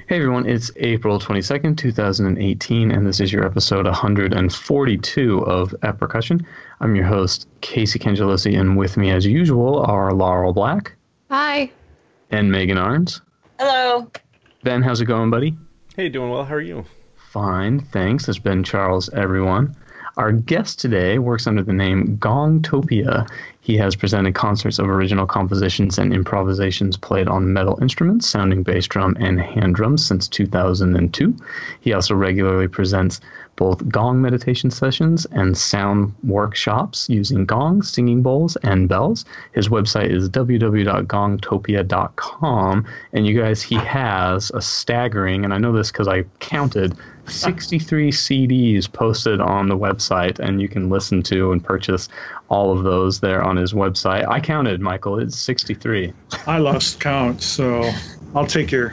Hey everyone, it's April 22nd, 2018, and this is your episode 142 of Percussion. I'm your host, Casey Cangelosi, and with me as usual are Laurel Black. Hi. And Megan Arns. Hello. Ben, how's it going, buddy? Hey, doing well. How are you? Fine, thanks. It's Ben Charles, everyone. Our guest today works under the name Gongtopia. He has presented concerts of original compositions and improvisations played on metal instruments, sounding bass drum and hand drums since 2002. He also regularly presents both gong meditation sessions and sound workshops using gongs, singing bowls, and bells. His website is www.gongtopia.com. And you guys, he has a staggering, and I know this because I counted, 63 CDs posted on the website, and you can listen to and purchase all of those there on his website. I counted, Michael. It's 63. I lost count, so I'll take your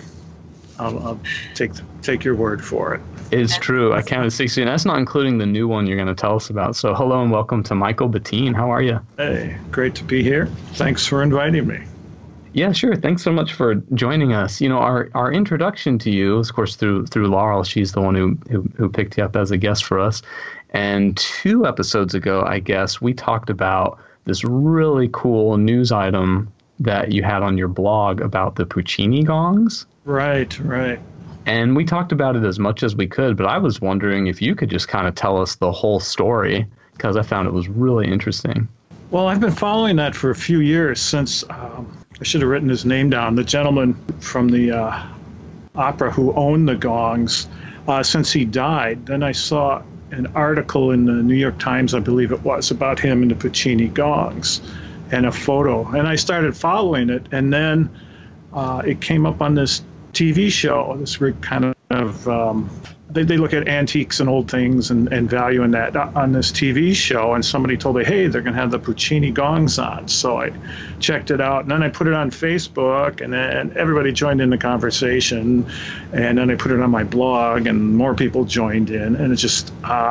word for it. It's true. I counted 60, and that's not including the new one you're going to tell us about. So hello and welcome to Michael Bettine. How are you? Hey, great to be here. Thanks for inviting me. Yeah, sure. Thanks so much for joining us. You know, our introduction to you, of course, through Laurel. She's the one who picked you up as a guest for us. And 2 episodes ago, I guess, we talked about this really cool news item that you had on your blog about the Puccini gongs. Right. And we talked about it as much as we could, but I was wondering if you could just kind of tell us the whole story, because I found it was really interesting. Well, I've been following that for a few years since, I should have written his name down, the gentleman from the opera who owned the gongs, since he died. Then I saw an article in the New York Times, I believe it was, about him and the Puccini gongs, and a photo. And I started following it, and then it came up on this TV show, this kind of, they look at antiques and old things and value in that on this TV show, and somebody told me, hey, they're going to have the Puccini gongs on. So I checked it out, and then I put it on Facebook, and then everybody joined in the conversation, and then I put it on my blog, and more people joined in, and it just,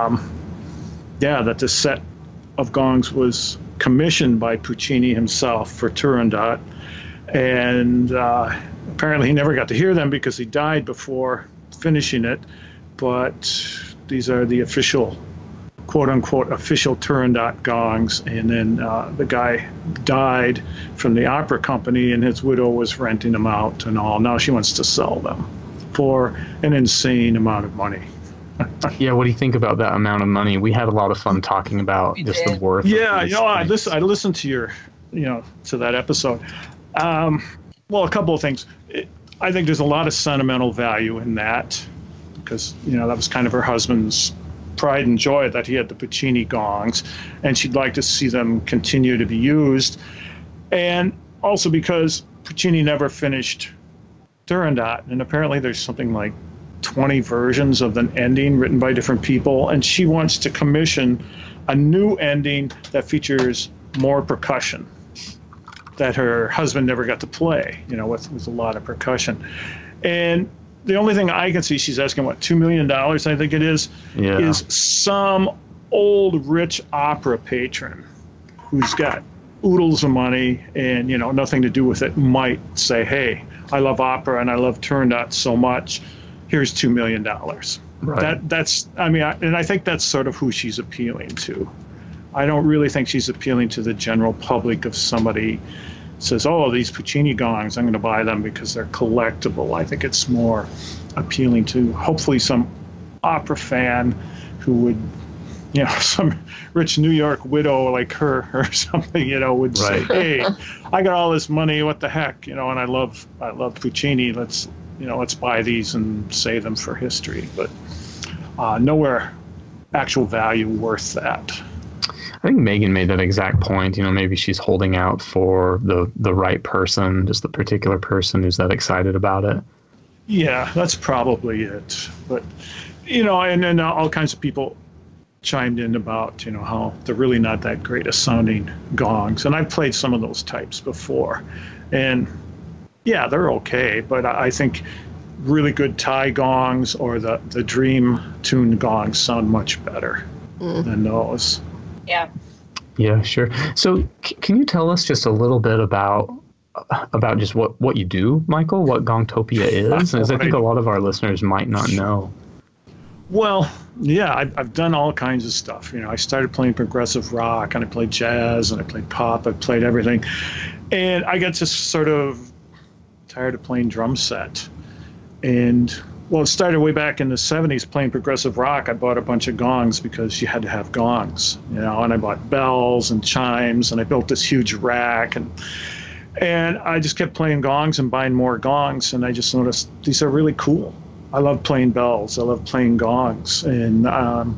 that the set of gongs was commissioned by Puccini himself for Turandot, and apparently he never got to hear them because he died before finishing it. But these are the official, quote-unquote, official Turandot gongs. And then the guy died from the opera company, and his widow was renting them out and all. Now she wants to sell them for an insane amount of money. Yeah, what do you think about that amount of money? We had a lot of fun talking about just the worth. Yeah, I listened to your, to that episode. Well, a couple of things. I think there's a lot of sentimental value in that, because, that was kind of her husband's pride and joy that he had the Puccini gongs, and she'd like to see them continue to be used. And also because Puccini never finished Turandot, and apparently there's something like 20 versions of the ending written by different people, and she wants to commission a new ending that features more percussion that her husband never got to play, with a lot of percussion. And the only thing I can see, she's asking, $2 million, I think it is some old rich opera patron who's got oodles of money and, nothing to do with it, might say, hey, I love opera and I love Turandot so much, here's $2 million. Right. And I think that's sort of who she's appealing to. I don't really think she's appealing to the general public. If somebody says, oh, these Puccini gongs, I'm going to buy them because they're collectible. I think it's more appealing to hopefully some opera fan who would, some rich New York widow like her or something, would say, hey, I got all this money, what the heck, and I love Puccini. Let's buy these and save them for history. But nowhere actual value worth that. I think Megan made that exact point. Maybe she's holding out for the right person, just the particular person who's that excited about it. Yeah, that's probably it. But, and then all kinds of people chimed in about, how they're really not that great at sounding gongs. And I've played some of those types before. And, yeah, they're okay. But I think really good Thai gongs or the Dream tuned gongs sound much better than those. Yeah. Yeah, sure. So can you tell us just a little bit about about just what you do, Michael, what Gongtopia is? As I think a lot of our listeners might not know. Well, yeah, I've done all kinds of stuff. You know, I started playing progressive rock, and I played jazz, and I played pop. I played everything. And I got just sort of tired of playing drum set. And, well, it started way back in the 70s playing progressive rock. I bought a bunch of gongs because you had to have gongs, you know, and I bought bells and chimes, and I built this huge rack. And I just kept playing gongs and buying more gongs, and I just noticed these are really cool. I love playing bells. I love playing gongs. And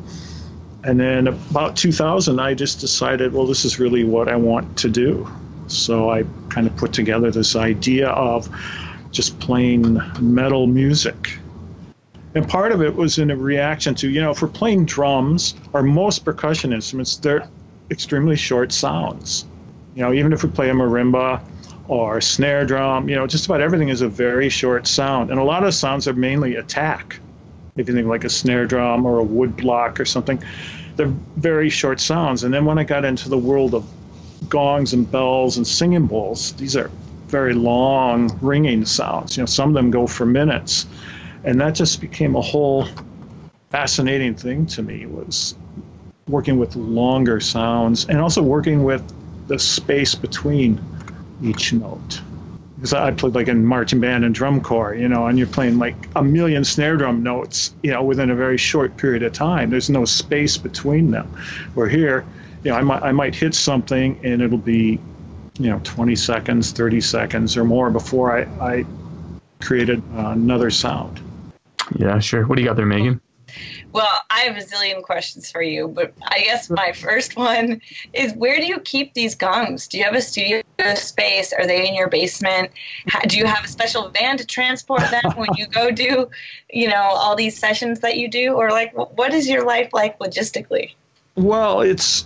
then about 2000, I just decided, well, this is really what I want to do. So I kind of put together this idea of just playing metal music. And part of it was in a reaction to, you know, if we're playing drums or most percussion instruments, they're extremely short sounds. You know, even if we play a marimba or snare drum, you know, just about everything is a very short sound. And a lot of sounds are mainly attack. If you think like a snare drum or a wood block or something, they're very short sounds. And then when I got into the world of gongs and bells and singing bowls, these are very long ringing sounds. You know, some of them go for minutes. And that just became a whole fascinating thing to me, was working with longer sounds and also working with the space between each note. Because I played like in marching band and drum corps, you know, and you're playing like a million snare drum notes, you know, within a very short period of time. There's no space between them. Where here, you know, I might hit something and it'll be, you know, 20 seconds, 30 seconds or more before I created another sound. Yeah, sure. What do you got there, Megan? Well, I have a zillion questions for you, but I guess my first one is, where do you keep these gongs? Do you have a studio space? Are they in your basement? Do you have a special van to transport them when you go do, you know, all these sessions that you do? Or like, what is your life like logistically? Well, it's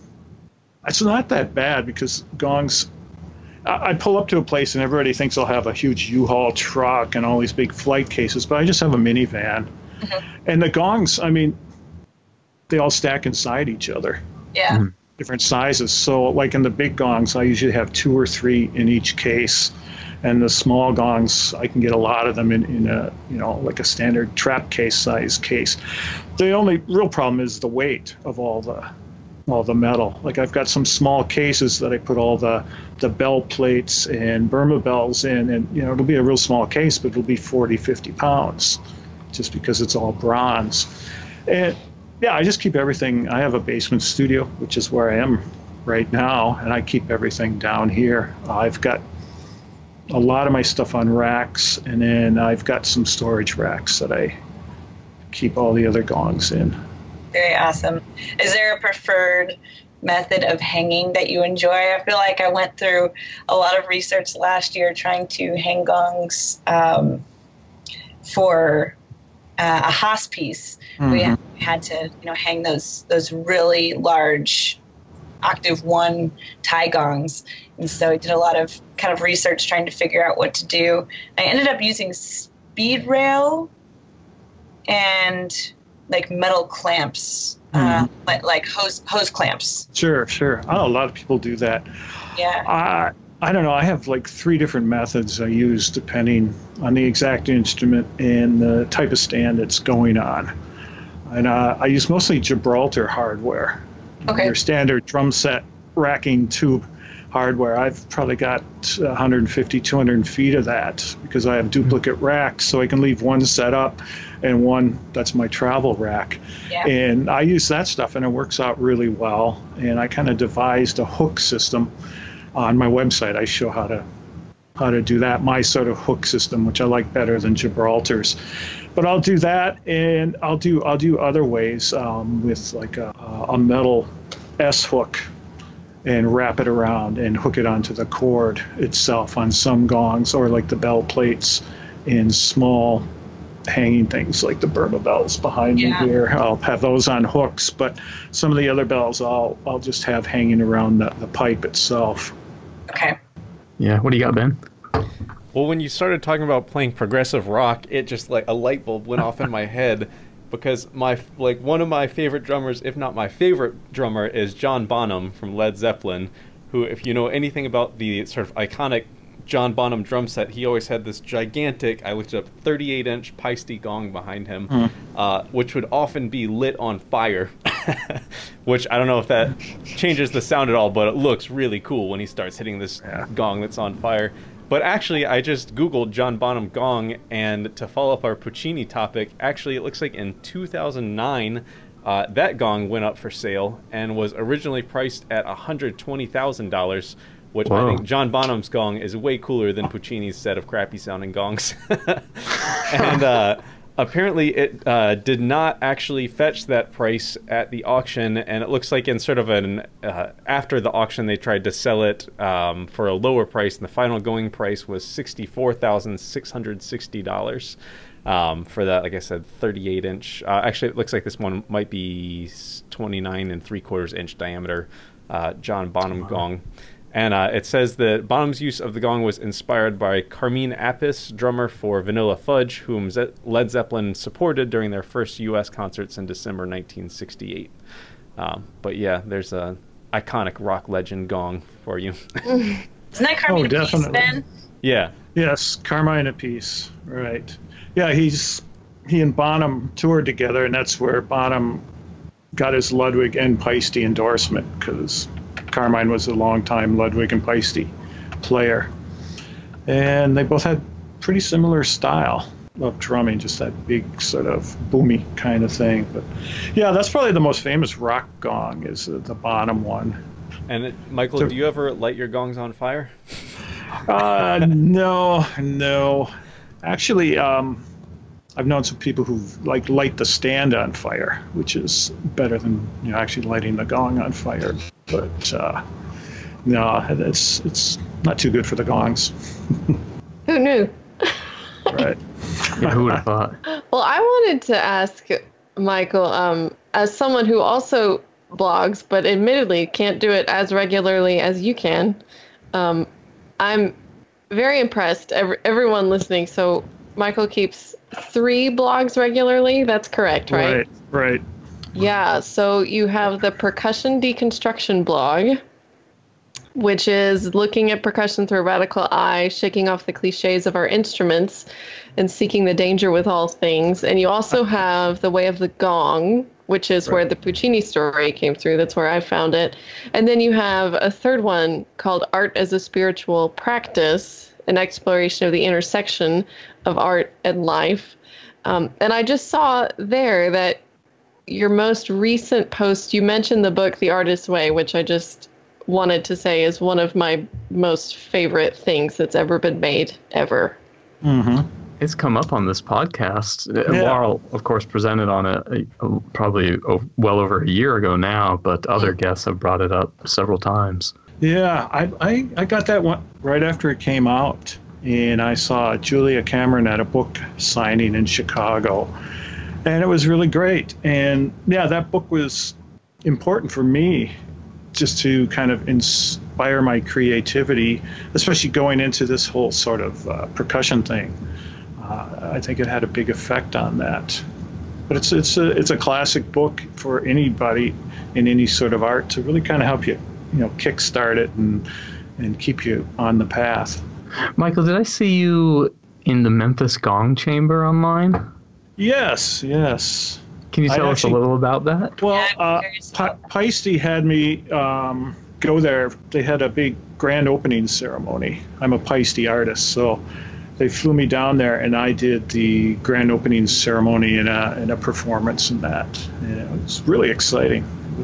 not that bad, because gongs, I pull up to a place and everybody thinks I'll have a huge U-Haul truck and all these big flight cases, but I just have a minivan. Mm-hmm. And the gongs, I mean, they all stack inside each other. Yeah. Mm-hmm. Different sizes. So like in the big gongs, I usually have 2 or 3 in each case. And the small gongs, I can get a lot of them in a, you know, like a standard trap case size case. The only real problem is the weight of all the metal. Like I've got some small cases that I put all the bell plates and Burma bells in, and, you know, it'll be a real small case, but it'll be 40, 50 pounds. Just because it's all bronze. And yeah, I just keep everything. I have a basement studio, which is where I am right now, and I keep everything down here. I've got a lot of my stuff on racks, and then I've got some storage racks that I keep all the other gongs in. Very awesome. Is there a preferred method of hanging that you enjoy? I feel like I went through a lot of research last year trying to hang gongs for a Haas piece. Mm-hmm. We had to, you know, hang those really large octave 1 tie gongs, and so I did a lot of kind of research trying to figure out what to do. I ended up using speed rail and like metal clamps, like hose clamps. Sure. Oh, a lot of people do that. Yeah. I don't know. I have like 3 different methods I use depending on the exact instrument and the type of stand it's going on. And I use mostly Gibraltar hardware. Okay. Your standard drum set racking tube hardware. I've probably got 150, 200 feet of that because I have duplicate racks, so I can leave one set up and one that's my travel rack. Yeah. And I use that stuff, and it works out really well. And I kind of devised a hook system. On my website, I show how to do that, my sort of hook system, which I like better than Gibraltar's. But I'll do that, and I'll do other ways with like a metal S hook, and wrap it around and hook it onto the cord itself on some gongs, or like the bell plates in small hanging things like the Burma bells behind me here. I'll have those on hooks, but some of the other bells I'll just have hanging around the pipe itself. Okay. Yeah, what do you got, Ben? Well, when you started talking about playing progressive rock, it just like a light bulb went off in my head, because one of my favorite drummers, if not my favorite drummer, is John Bonham from Led Zeppelin, who, if you know anything about the sort of iconic John Bonham drum set, he always had this gigantic, I looked it up, 38-inch Paiste gong behind him, which would often be lit on fire, which I don't know if that changes the sound at all, but it looks really cool when he starts hitting this gong that's on fire. But actually, I just Googled John Bonham gong, and to follow up our Puccini topic, actually it looks like in 2009, that gong went up for sale and was originally priced at $120,000, which I think John Bonham's gong is way cooler than Puccini's set of crappy-sounding gongs. And apparently it did not actually fetch that price at the auction, and it looks like in sort of an... after the auction, they tried to sell it for a lower price, and the final going price was $64,660 for that, like I said, 38-inch. Actually, it looks like this one might be 29 3/4 inch diameter John Bonham gong. And it says that Bonham's use of the gong was inspired by Carmine Appice, drummer for Vanilla Fudge, whom Led Zeppelin supported during their first U.S. concerts in December 1968. But yeah, there's a iconic rock legend gong for you. Isn't that Carmine Appice, Ben? Yeah. Yes, Carmine Appice, right. Yeah, he and Bonham toured together, and that's where Bonham got his Ludwig and Paiste endorsement, because Carmine was a longtime Ludwig and Paiste player. And they both had pretty similar style of drumming, just that big sort of boomy kind of thing. But yeah, that's probably the most famous rock gong, is the Bonham one. And Michael, do you ever light your gongs on fire? No. Actually, I've known some people who light the stand on fire, which is better than actually lighting the gong on fire. But no, it's not too good for the gongs. Who knew? Right. Yeah, who would have thought? Well, I wanted to ask Michael, as someone who also blogs, but admittedly can't do it as regularly as you can, I'm very impressed. Everyone listening. So Michael keeps 3 blogs regularly. That's correct, right? Right. Yeah, so you have the Percussion Deconstruction blog, which is looking at percussion through a radical eye, shaking off the cliches of our instruments, and seeking the danger with all things. And you also have The Way of the Gong, which is where the Puccini story came through. That's where I found it. And then you have a third one called Art as a Spiritual Practice, an exploration of the intersection of art and life. And I just saw there that your most recent post, you mentioned the book, The Artist's Way, which I just wanted to say is one of my most favorite things that's ever been made, ever. Mm-hmm. It's come up on this podcast. Yeah. Laurel, of course, presented on it probably well over a year ago now, but other guests have brought it up several times. Yeah, I got that one right after it came out, and I saw Julia Cameron at a book signing in Chicago. And it was really great. And yeah, that book was important for me just to kind of inspire my creativity, especially going into this whole sort of percussion thing. I think it had a big effect on that. But it's a classic book for anybody in any sort of art to really kind of help you, kickstart it and keep you on the path. Michael, did I see you in the Memphis Gong Chamber online? Yes. Can you tell us a little about that? Well, Paiste had me go there. They had a big grand opening ceremony. I'm a Paiste artist, so they flew me down there, and I did the grand opening ceremony in a performance in that. And it was really exciting.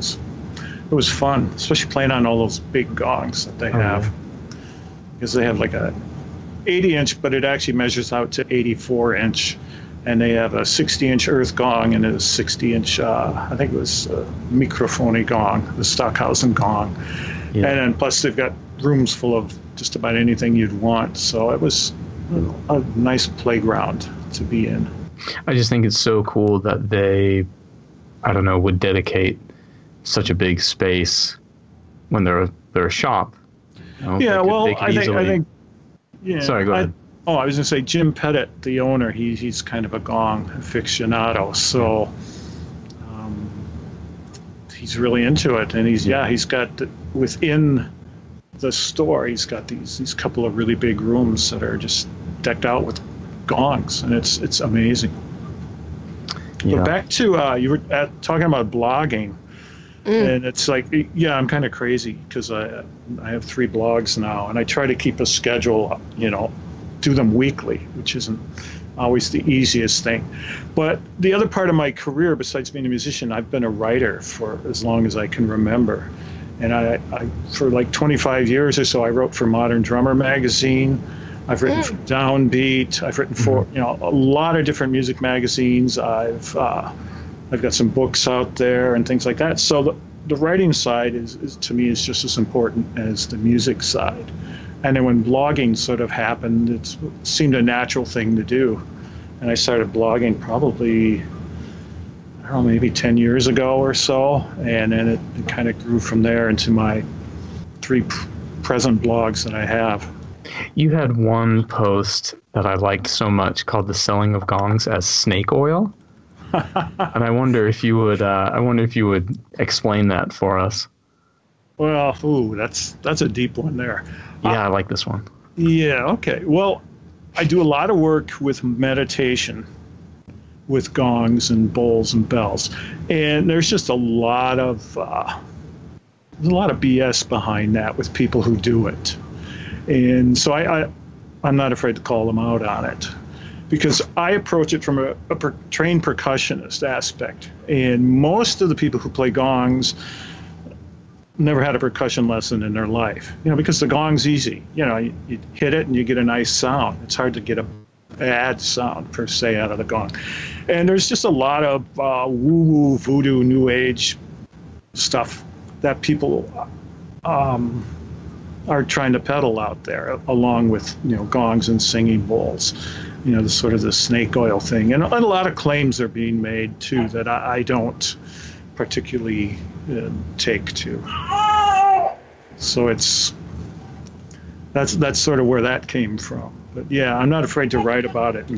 It was fun, especially playing on all those big gongs that they have, because they have like a 80-inch, but it actually measures out to 84-inch. And they have a 60-inch earth gong and a 60-inch, I think it was a Microphony gong, the Stockhausen gong. Yeah. And then plus they've got rooms full of just about anything you'd want. So it was a nice playground to be in. I just think it's so cool that they, would dedicate such a big space when they're a shop. Yeah, I think. Yeah. Sorry, go ahead. I was going to say Jim Pettit, the owner, he's kind of a gong aficionado, so he's really into it, and he's got within the store, he's got these couple of really big rooms that are just decked out with gongs, and it's amazing. Yeah. But back to you were talking about blogging, and it's like, yeah, I'm kind of crazy because I have 3 blogs now, and I try to keep a schedule, do them weekly, which isn't always the easiest thing. But the other part of my career, besides being a musician, I've been a writer for as long as I can remember. And I for like 25 years or so, I wrote for Modern Drummer magazine. I've written for Downbeat. I've written for a lot of different music magazines. I've got some books out there and things like that. So the writing side is to me is just as important as the music side. And then when blogging sort of happened, it seemed a natural thing to do. And I started blogging probably, I don't know, maybe 10 years ago or so. And then it kind of grew from there into my 3 present blogs that I have. You had one post that I liked so much called "The Selling of Gongs as Snake Oil," and I wonder if you would explain that for us. Well, that's a deep one there. Yeah, I like this one. Yeah, okay. Well, I do a lot of work with meditation, with gongs and bowls and bells, and there's just a lot of BS behind that with people who do it. And so I'm not afraid to call them out on it, because I approach it from a trained percussionist aspect. And most of the people who play gongs never had a percussion lesson in their life, because the gong's easy. You hit it and you get a nice sound. It's hard to get a bad sound, per se, out of the gong. And there's just a lot of woo-woo, voodoo, new age stuff that people are trying to peddle out there, along with gongs and singing bowls, the sort of the snake oil thing, and a lot of claims are being made too that I don't particularly take to. So that's sort of where that came from. But yeah, I'm not afraid to write about it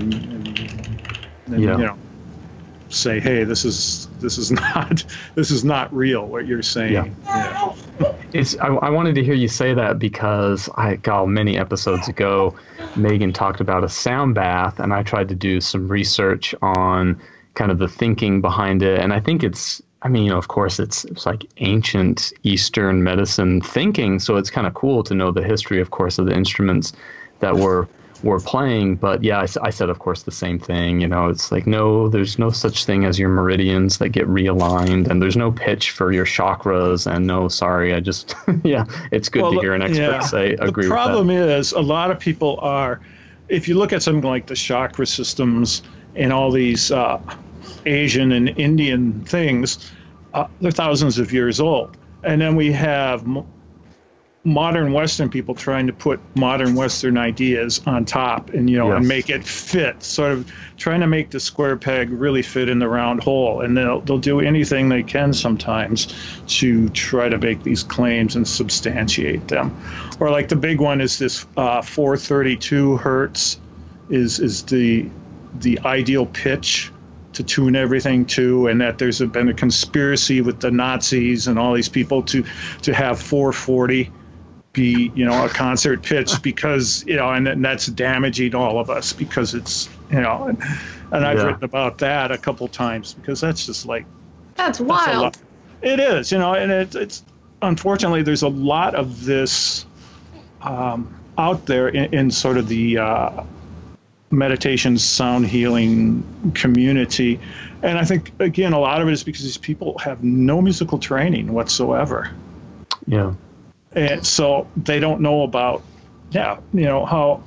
and say, hey, this is not real, what you're saying. Yeah. I wanted to hear you say that because many episodes ago, Megan talked about a sound bath, and I tried to do some research on kind of the thinking behind it. And I think of course, it's like ancient Eastern medicine thinking, so it's kind of cool to know the history, of course, of the instruments that we're playing. But yeah, I said, of course, the same thing. It's like, no, there's no such thing as your meridians that get realigned, and there's no pitch for your chakras. And no, sorry, I just, it's good to hear an expert say agree with that. The problem is, a lot of people are, if you look at something like the chakra systems and all these Asian and Indian things, they're thousands of years old. And then we have modern Western people trying to put modern Western ideas on top and, and make it fit, sort of trying to make the square peg really fit in the round hole. And they'll do anything they can sometimes to try to make these claims and substantiate them. Or like the big one is this 432 hertz is the ideal pitch to tune everything to, and that there's been a conspiracy with the Nazis and all these people to have 440 be a concert pitch, because and that's damaging all of us, because it's and I've written about that a couple times, because that's just like, that's wild. It is, and it's unfortunately there's a lot of this out there in sort of the meditation sound healing community. And I think, again, a lot of it is because these people have no musical training whatsoever. Yeah. And so they don't know about, how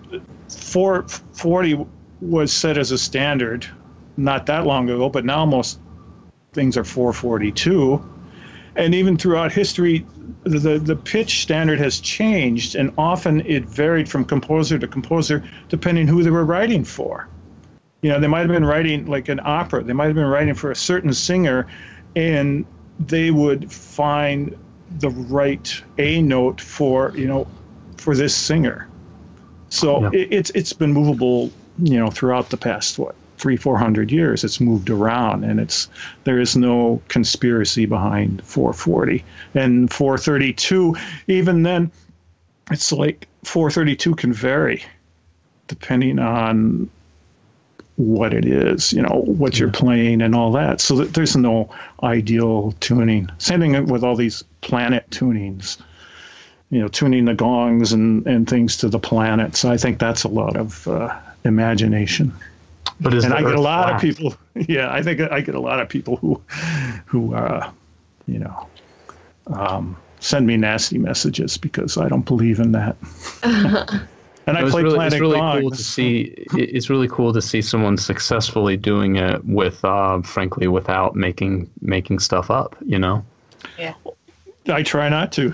440 was set as a standard not that long ago, but now most things are 442. And even throughout history, the pitch standard has changed, and often it varied from composer to composer depending who they were writing for. They might have been writing like an opera. They might have been writing for a certain singer, and they would find the right A note for this singer. So it's been movable, throughout the past 400 years. It's moved around, and there is no conspiracy behind 440 and 432. Even then, it's like 432 can vary depending on what it is, what you're playing and all that. So there's no ideal tuning. Same thing with all these planet tunings, tuning the gongs and things to the planets. I think that's a lot of imagination. But I get a lot of people. Yeah, I think I get a lot of people who send me nasty messages because I don't believe in that. And I play planet it's really gongs. cool to see. It's really cool to see someone successfully doing it with, frankly, without making stuff up. Yeah. I try not to.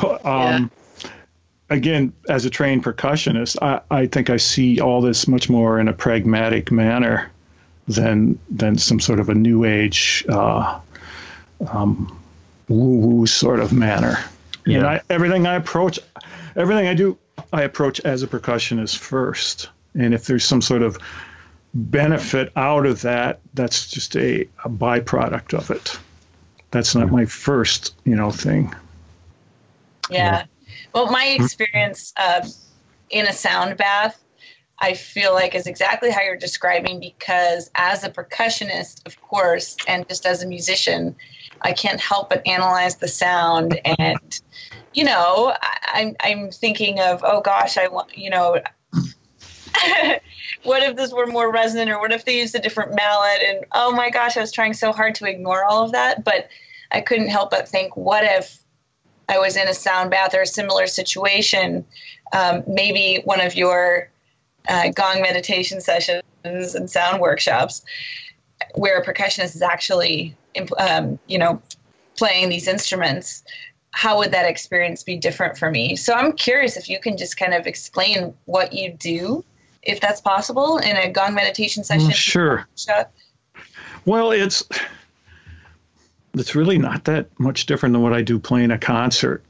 Again, as a trained percussionist, I think I see all this much more in a pragmatic manner than some sort of a new age woo-woo sort of manner. Yeah. And everything I do, I approach as a percussionist first. And if there's some sort of benefit out of that, that's just a byproduct of it. That's not my first, thing. Yeah. Well, my experience in a sound bath, I feel like is exactly how you're describing, because as a percussionist, of course, and just as a musician, I can't help but analyze the sound. And, I'm thinking of, oh gosh, I want, what if this were more resonant, or what if they used a different mallet? And oh my gosh, I was trying so hard to ignore all of that, but I couldn't help but think, what if I was in a sound bath or a similar situation, maybe one of your gong meditation sessions and sound workshops, where a percussionist is actually, playing these instruments. How would that experience be different for me? So I'm curious if you can just kind of explain what you do, if that's possible, in a gong meditation session. Sure. Well, it's really not that much different than what I do playing a concert.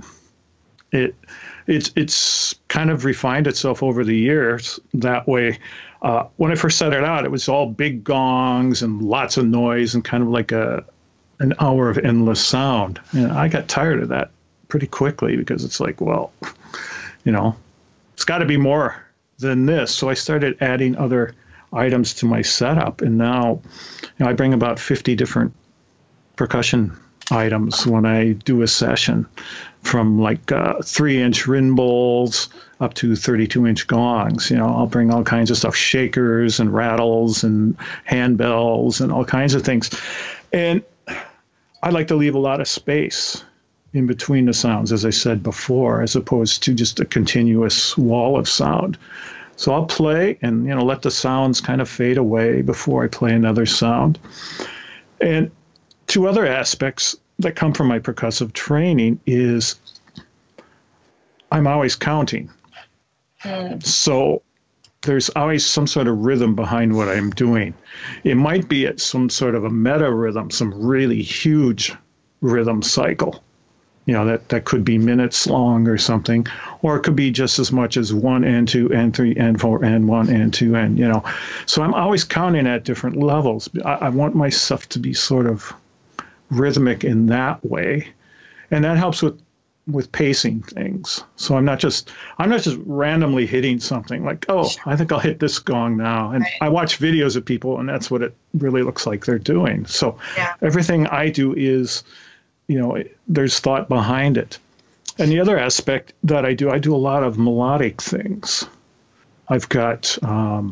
It's kind of refined itself over the years that way. When I first started out, it was all big gongs and lots of noise and kind of like an hour of endless sound. And I got tired of that pretty quickly, because it's like, well, it's got to be more than this. So I started adding other items to my setup, and now I bring about 50 different percussion items when I do a session, from like 3-inch rin bowls up to 32-inch gongs. I'll bring all kinds of stuff, shakers and rattles and handbells and all kinds of things. And I like to leave a lot of space in between the sounds, as I said before, as opposed to just a continuous wall of sound. So I'll play and, let the sounds kind of fade away before I play another sound. And two other aspects that come from my percussive training is I'm always counting. So there's always some sort of rhythm behind what I'm doing. It might be at some sort of a meta rhythm, some really huge rhythm cycle, that could be minutes long or something, or it could be just as much as 1 and 2 and 3 and 4 and 1 and 2 and, So I'm always counting at different levels. I want my stuff to be sort of rhythmic in that way, and that helps with pacing things. So I'm not just randomly hitting something like, oh, I think I'll hit this gong now. And I watch videos of people, and that's what it really looks like they're doing. So everything I do is, there's thought behind it. And the other aspect that I do a lot of melodic things. I've got a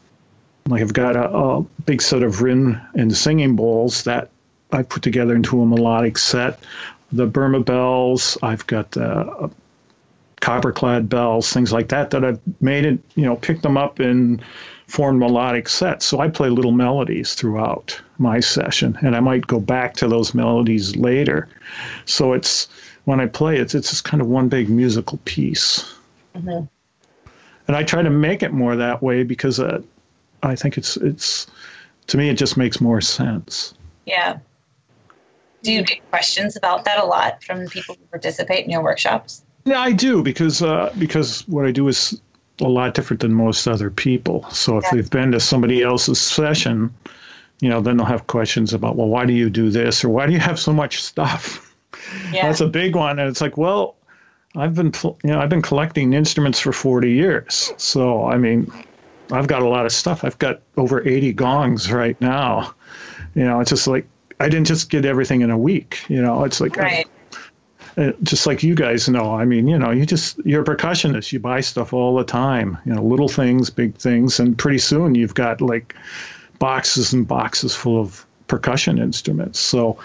big set of rin and singing bowls that I put together into a melodic set. The Burma bells, I've got copper-clad bells, things like that I've made it, picked them up and formed melodic sets. So I play little melodies throughout my session, and I might go back to those melodies later. So when I play, it's just kind of one big musical piece. Mm-hmm. And I try to make it more that way because I think it's to me, it just makes more sense. Yeah. Do you get questions about that a lot from people who participate in your workshops? Yeah, I do, because what I do is a lot different than most other people. So if Yeah. they've been to somebody else's session, then they'll have questions about, well, why do you do this? Or why do you have so much stuff? Yeah. That's a big one. And it's like, well, I've been collecting instruments for 40 years. So, I mean, I've got a lot of stuff. I've got over 80 gongs right now. It's just like, I didn't just get everything in a week. It's like, Right. just like you guys know. I mean, you're a percussionist. You buy stuff all the time, little things, big things. And pretty soon you've got like boxes and boxes full of percussion instruments. So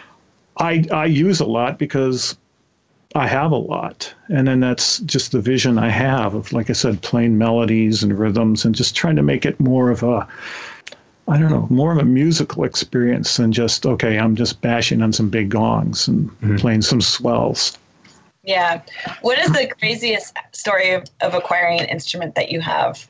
I use a lot because I have a lot. And then that's just the vision I have of, like I said, playing melodies and rhythms and just trying to make it more of a musical experience than just, okay, I'm just bashing on some big gongs and playing some swells. Yeah. What is the craziest story of acquiring an instrument that you have?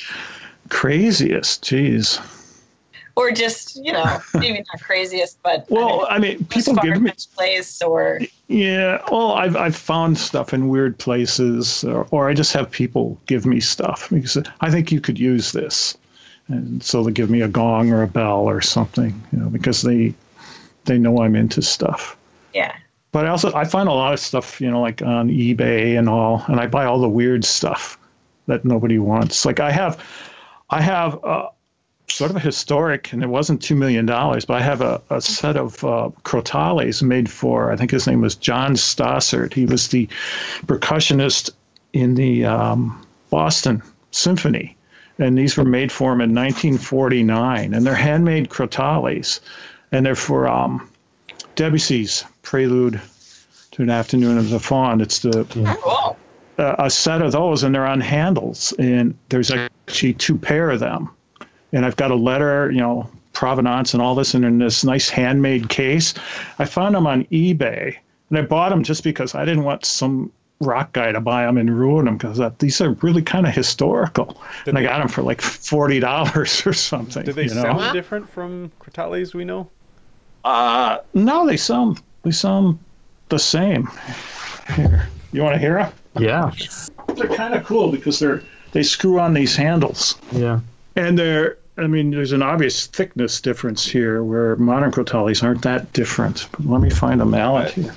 Craziest, geez. Or just, maybe not craziest, but Well, I mean, people give me place or yeah. Well, I've found stuff in weird places, or I just have people give me stuff because I think you could use this, and so they give me a gong or a bell or something, because they know I'm into stuff. Yeah. But I find a lot of stuff, like on eBay and all, and I buy all the weird stuff that nobody wants. Like I have sort of a historic, and it wasn't $2 million, but I have a set of crotales made for, I think his name was John Stossard. He was the percussionist in the Boston Symphony. And these were made for him in 1949. And they're handmade crotales. And they're for Debussy's Prelude to an Afternoon of the Faun. It's Cool. a set of those, and they're on handles. And there's actually 2 pair of them. And I've got a letter, provenance and all this, and in this nice handmade case. I found them on eBay, and I bought them just because I didn't want some rock guy to buy them and ruin them, because these are really kind of historical. I got them for like $40 or something. Did they sound different from crotales we know? No, they sound the same. Here, you want to hear them? Yeah. They're kind of cool because they screw on these handles. Yeah. And there's an obvious thickness difference here where modern crotales aren't that different. But let me find a mallet here.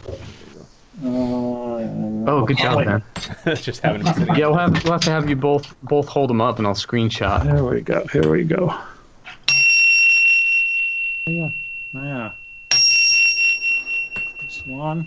Oh, good job, man. Just having it sitting. Yeah, we'll have to have you both hold them up, and I'll screenshot. Here we go. Yeah. This one.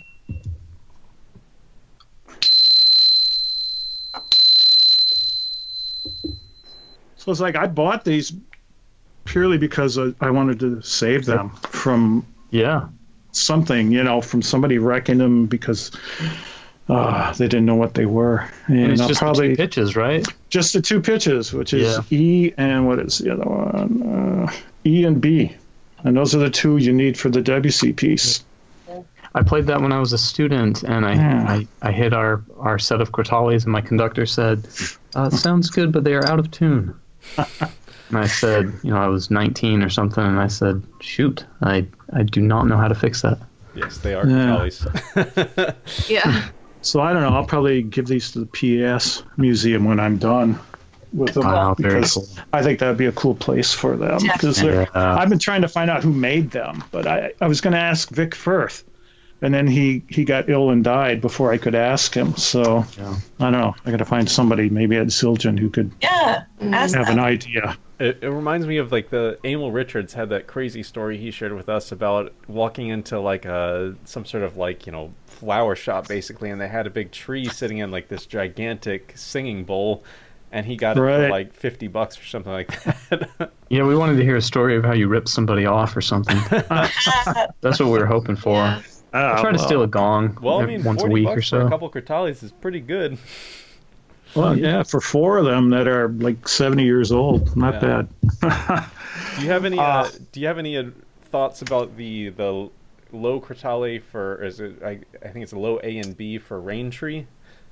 So it's like I bought these purely because I wanted to save them from something, from somebody wrecking them because they didn't know what they were. And it's just probably the 2 pitches, right? Just the 2 pitches, which is E and what is the other one? E and B. And those are the 2 you need for the Debussy piece. I played that when I was a student, and I hit our set of crotales, and my conductor said, it sounds good, but they are out of tune. And I said, I was 19 or something, and I said, shoot, I do not know how to fix that. Yes, they are crotales. Yeah. So I don't know. I'll probably give these to the PS Museum when I'm done with them, because cool. I think that'd be a cool place for them. Because I've been trying to find out who made them, but I was going to ask Vic Firth, and then he got ill and died before I could ask him. So I don't know. I got to find somebody, maybe at Zildjian, who could have an idea. It reminds me of like the Emil Richards had that crazy story he shared with us about walking into like some sort of like flower shop basically, and they had a big tree sitting in like this gigantic singing bowl, and he got it for like $50 or something like that. Yeah, we wanted to hear a story of how you ripped somebody off or something. That's what we were hoping for. Yeah. I try to steal a gong once a week or so. For a couple crotales is pretty good. Well, yeah, for 4 of them that are like 70 years old, not bad. Do you have any thoughts about the low crotale for? Is it? I think it's a low A and B for Rain Tree.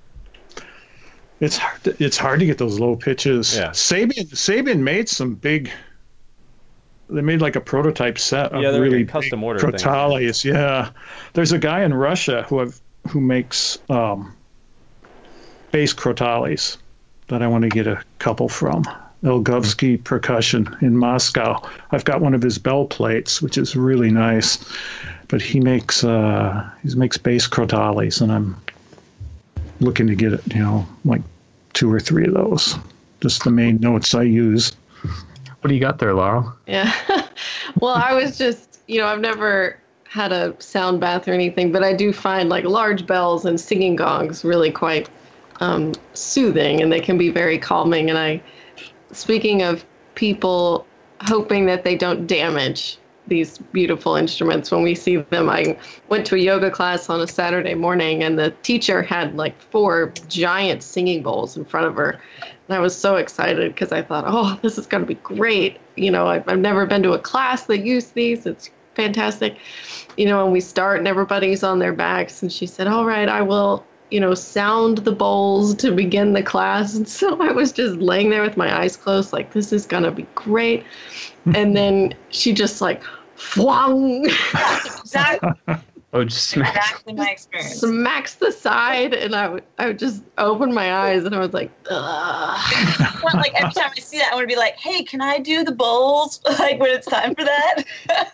It's hard to get those low pitches. Yeah. Sabian made some big. They made like a prototype set of really custom order crotales. Yeah, there's a guy in Russia who makes bass crotales, that I want to get a couple from. Elgovsky Percussion in Moscow. I've got one of his bell plates, which is really nice. But he makes bass crotales, and I'm looking to get like 2 or 3 of those. Just the main notes I use. What do you got there, Laurel? Yeah. Well, I was just, I've never had a sound bath or anything, but I do find like large bells and singing gongs really quite soothing, and they can be very calming. And speaking of people hoping that they don't damage these beautiful instruments when we see them, I went to a yoga class on a Saturday morning, and the teacher had like 4 giant singing bowls in front of her. And I was so excited because I thought, oh, this is going to be great. I've never been to a class that used these. It's fantastic. And we start and everybody's on their backs. And she said, all right, I will, sound the bowls to begin the class. And so I was just laying there with my eyes closed, like, this is going to be great. And then she just like, whong. Exactly. Oh, just smack. Exactly my experience. Smacks the side, and I would just open my eyes, and I was like, ugh. Well, like every time I see that, I want to be like, hey, can I do the bowls? Like when it's time for that.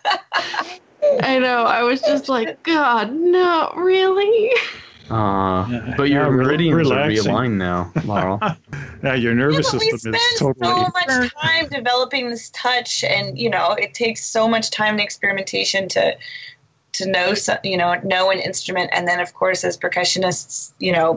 I know. I was just like, God, no, really? But your meridians are realigned now, Laurel. Yeah, your nervous Yeah, system is totally. so much time developing this touch, and it takes so much time and experimentation to know an instrument, and then of course as percussionists,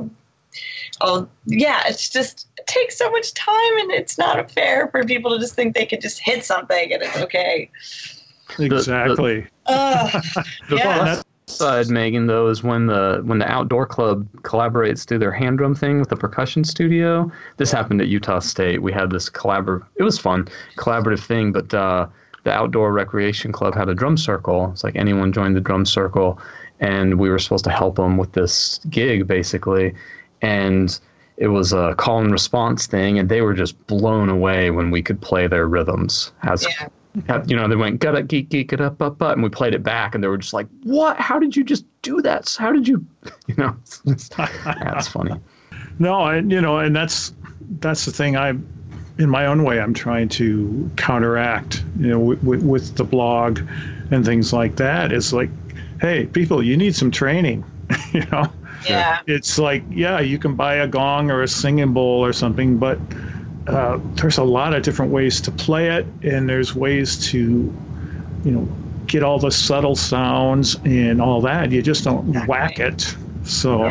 it takes so much time, and it's not fair for people to just think they could just hit something and it's okay. Exactly. The plus side, Megan, though, is when the outdoor club collaborates through their hand drum thing with the percussion studio. This happened at Utah State. We had this it was fun, collaborative thing, but the outdoor recreation club had a drum circle. It's like anyone joined the drum circle, and we were supposed to help them with this gig, basically. And it was a call and response thing, and they were just blown away when we could play their rhythms. They went, gutta, geek, geek, it up, and we played it back, and they were just like, what? How did you just do that? How did you, that's funny. No, and that's the thing in my own way, I'm trying to counteract, with the blog and things like that. It's like, hey, people, you need some training, Yeah. It's like, yeah, you can buy a gong or a singing bowl or something, but there's a lot of different ways to play it, and there's ways to, get all the subtle sounds and all that. You just don't whack it. So,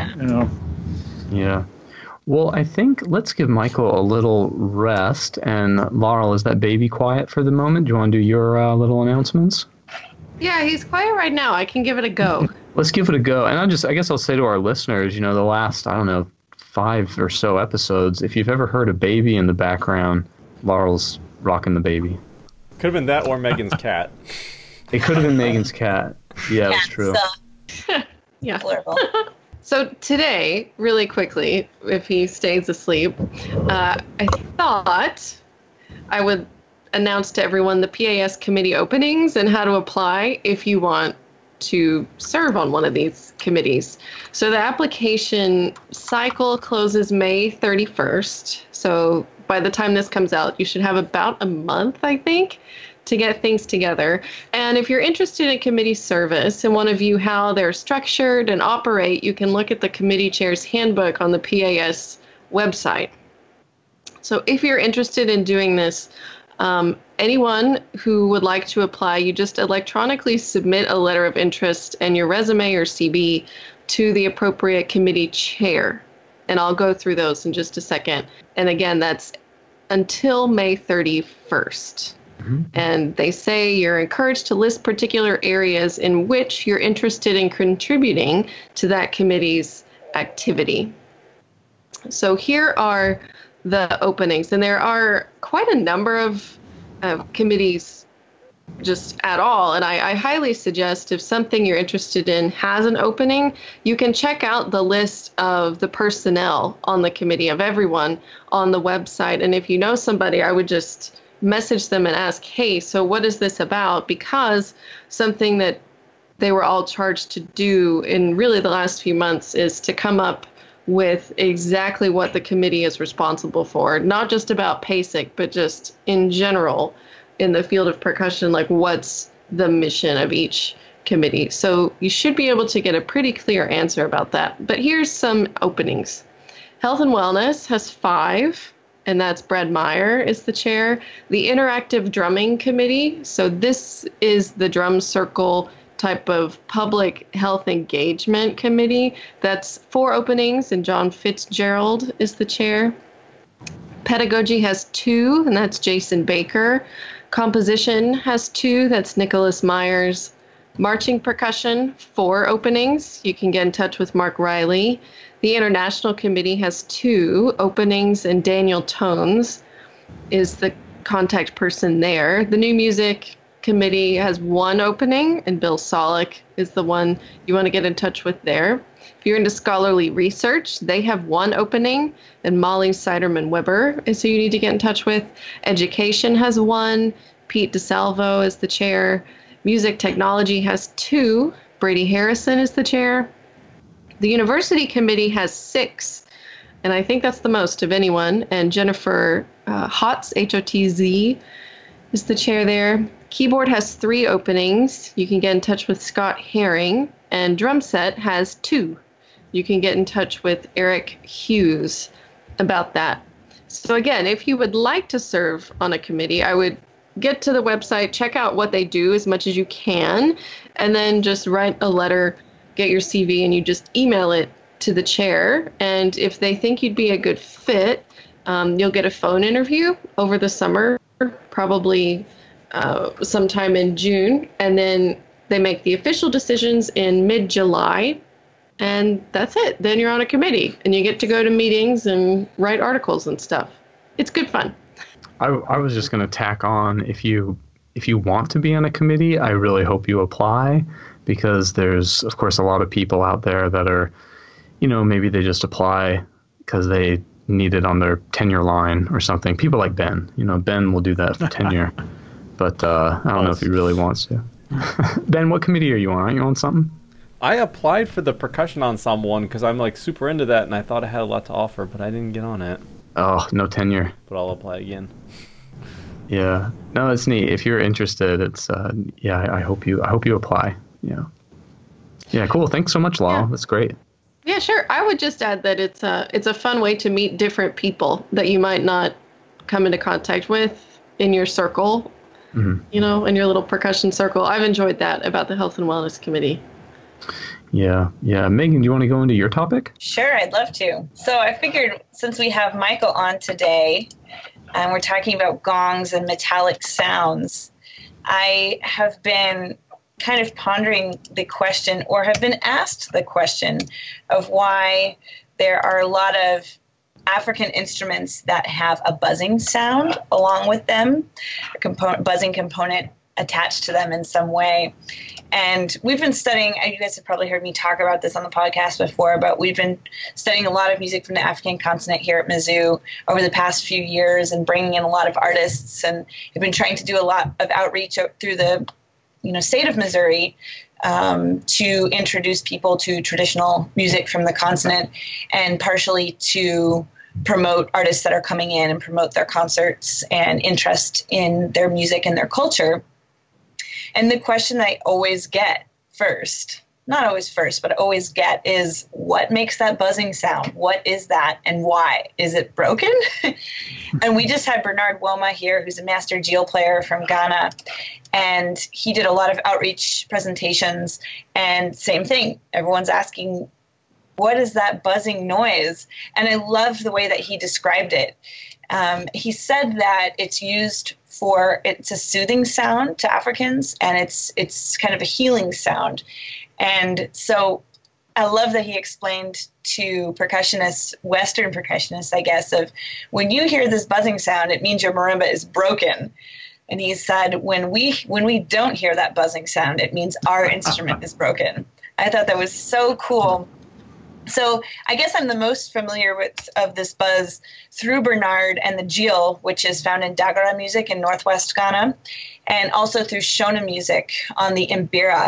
Yeah. Well, I think let's give Michael a little rest. And Laurel, is that baby quiet for the moment? Do you want to do your little announcements? Yeah, he's quiet right now. I can give it a go. Let's give it a go. And I guess I'll say to our listeners, the last, 5 or so episodes, if you've ever heard a baby in the background, Laurel's rocking the baby. Could have been that or Megan's cat. It could have been Megan's cat. Yeah, that's true. Yeah. Plural. So today, really quickly, if he stays asleep, I thought I would announce to everyone the PAS committee openings and how to apply if you want to serve on one of these committees. So the application cycle closes May 31st. So by the time this comes out, you should have about a month, I think, to get things together. And if you're interested in committee service and want to view how they're structured and operate, you can look at the committee chair's handbook on the PAS website. So if you're interested in doing this, anyone who would like to apply, you just electronically submit a letter of interest and your resume or CV to the appropriate committee chair. And I'll go through those in just a second. And again, that's until May 31st. And they say you're encouraged to list particular areas in which you're interested in contributing to that committee's activity. So here are the openings, and there are quite a number of committees just at all. And I highly suggest if something you're interested in has an opening, you can check out the list of the personnel on the committee, of everyone on the website. And if you know somebody, I would just message them and ask, hey, so what is this about? Because something that they were all charged to do in really the last few months is to come up with exactly what the committee is responsible for, not just about PASIC, but just in general in the field of percussion, like what's the mission of each committee. So you should be able to get a pretty clear answer about that. But here's some openings. Health and Wellness has 5, and that's Brad Meyer is the chair. The Interactive Drumming Committee, so this is the drum circle type of public health engagement committee. That's 4 openings, and John Fitzgerald is the chair. Pedagogy has 2, and that's Jason Baker. Composition has 2, that's Nicholas Myers. Marching Percussion, 4 openings. You can get in touch with Mark Riley. The International Committee has 2 openings, and Daniel Tones is the contact person there. The New Music Committee has 1 opening, and Bill Solik is the one you want to get in touch with there. If you're into scholarly research, they have 1 opening, and Molly Siderman Weber is who you need to get in touch with. Education has 1. Pete DeSalvo is the chair. Music Technology has 2. Brady Harrison is the chair. The University Committee has 6, and I think that's the most of anyone. And Jennifer Hotz, H-O-T-Z, is the chair there. Keyboard has 3 openings. You can get in touch with Scott Herring. And Drum Set has 2. You can get in touch with Eric Hughes about that. So again, if you would like to serve on a committee, I would get to the website, check out what they do as much as you can, and then just write a letter, get your CV, and you just email it to the chair. And if they think you'd be a good fit, you'll get a phone interview over the summer, probably sometime in June, and then they make the official decisions in mid-July, and that's it. Then you're on a committee, and you get to go to meetings and write articles and stuff. It's good fun. I was just going to tack on, if you want to be on a committee, I really hope you apply, because there's, of course, a lot of people out there that are, maybe they just apply because they need it on their tenure line or something. People like Ben. Ben will do that for tenure, but I don't know if he really wants to. Ben, what committee are you on? Aren't you on something? I applied for the percussion ensemble one because I'm like super into that, and I thought I had a lot to offer, but I didn't get on it. Oh, no tenure. But I'll apply again. Yeah, no, it's neat. If you're interested, it's I hope you apply. Yeah, cool. Thanks so much, Lyle. Yeah. That's great. Yeah, sure. I would just add that it's a fun way to meet different people that you might not come into contact with in your circle. Mm-hmm. In your little percussion circle. I've enjoyed that about the Health and Wellness Committee. Yeah. Megan, do you want to go into your topic? Sure, I'd love to. So I figured, since we have Michael on today, and we're talking about gongs and metallic sounds, I have been kind of pondering the question, or have been asked the question, of why there are a lot of African instruments that have a buzzing sound along with them, a buzzing component attached to them in some way. And we've been studying, you guys have probably heard me talk about this on the podcast before, but we've been studying a lot of music from the African continent here at Mizzou over the past few years, and bringing in a lot of artists, and have been trying to do a lot of outreach through the state of Missouri to introduce people to traditional music from the continent, and partially to promote artists that are coming in and promote their concerts and interest in their music and their culture. And the question I always get first, not always first, but I always get, is what makes that buzzing sound? What is that, and why? Is it broken? And we just had Bernard Woma here, who's a master geol player from Ghana, and he did a lot of outreach presentations, and same thing. Everyone's asking, what is that buzzing noise? And I love the way that he described it. He said that it's a soothing sound to Africans, and it's kind of a healing sound. And so I love that he explained to percussionists, Western percussionists, I guess, of when you hear this buzzing sound, it means your marimba is broken. And he said, when we don't hear that buzzing sound, it means our instrument is broken. I thought that was so cool. So I guess I'm the most familiar of this buzz through Bernard and the geol, which is found in Dagara music in northwest Ghana, and also through Shona music on the Mbira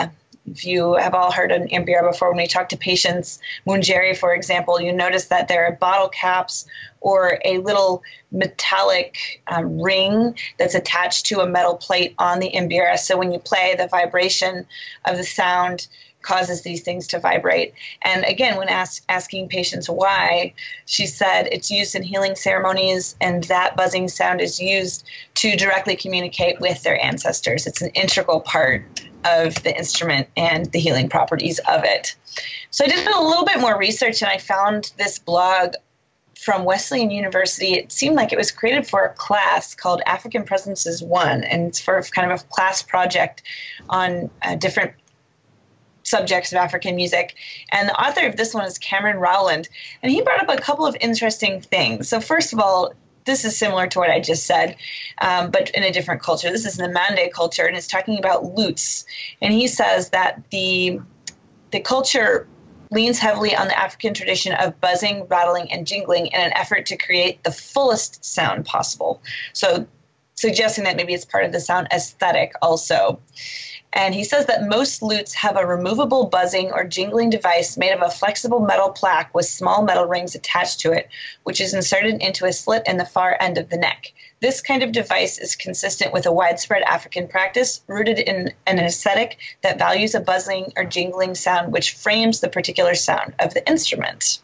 if you have all heard an MBR before, when we talk to patients, Mungeri, for example, you notice that there are bottle caps or a little metallic ring that's attached to a metal plate on the MBRS. So when you play, the vibration of the sound causes these things to vibrate. And again, when asking patients why, she said it's used in healing ceremonies, and that buzzing sound is used to directly communicate with their ancestors. It's an integral part of the instrument and the healing properties of it. So I did a little bit more research, and I found this blog from Wesleyan University. It seemed like it was created for a class called African Presences 1, and it's for kind of a class project on different subjects of African music. And the author of this one is Cameron Rowland, and he brought up a couple of interesting things. So first of all, this is similar to what I just said, but in a different culture. This is the Mande culture, and it's talking about lutes. And he says that the culture leans heavily on the African tradition of buzzing, rattling, and jingling in an effort to create the fullest sound possible. So suggesting that maybe it's part of the sound aesthetic also. And he says that most lutes have a removable buzzing or jingling device made of a flexible metal plaque with small metal rings attached to it, which is inserted into a slit in the far end of the neck. This kind of device is consistent with a widespread African practice rooted in an aesthetic that values a buzzing or jingling sound which frames the particular sound of the instrument.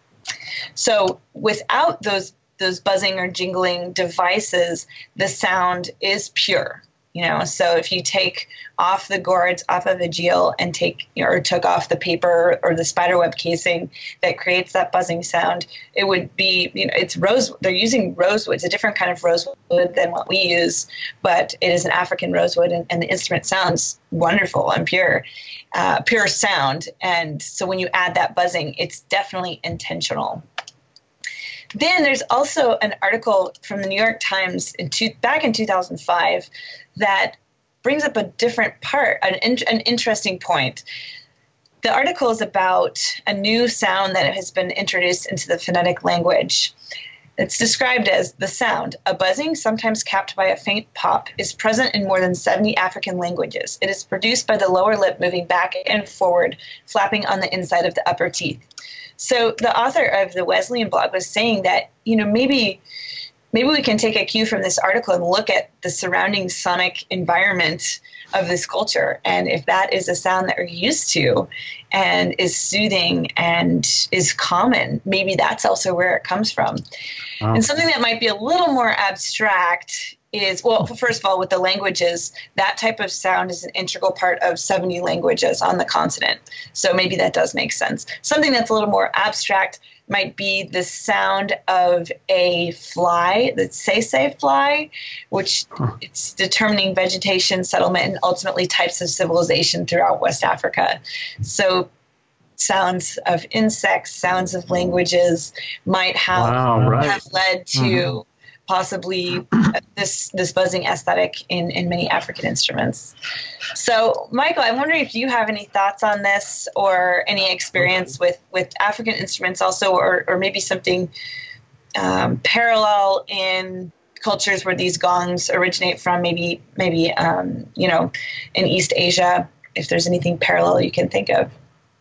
So without those buzzing or jingling devices, the sound is pure. So if you take off the gourds off of a geel and took off the paper or the spiderweb casing that creates that buzzing sound, it would be, it's rose. They're using rosewood. It's a different kind of rosewood than what we use, but it is an African rosewood, and the instrument sounds wonderful and pure sound. And so when you add that buzzing, it's definitely intentional. Then there's also an article from the New York Times back in 2005 that brings up a different part, an interesting point. The article is about a new sound that has been introduced into the phonetic language. It's described as the sound, a buzzing sometimes capped by a faint pop, is present in more than 70 African languages. It is produced by the lower lip moving back and forward, flapping on the inside of the upper teeth. So the author of the Wesleyan blog was saying that, maybe we can take a cue from this article and look at the surrounding sonic environment of this culture. And if that is a sound that we're used to and is soothing and is common, maybe that's also where it comes from. Wow. And something that might be a little more abstract is, well, first of all, with the languages, that type of sound is an integral part of 70 languages on the continent. So maybe that does make sense. Something that's a little more abstract might be the sound of a fly, the Sese fly, which it's determining vegetation, settlement, and ultimately types of civilization throughout West Africa. So sounds of insects, sounds of languages might have led to possibly this buzzing aesthetic in many African instruments. So, Michael, I'm wondering if you have any thoughts on this or any experience with African instruments also, or maybe something parallel in cultures where these gongs originate from, maybe in East Asia, if there's anything parallel you can think of.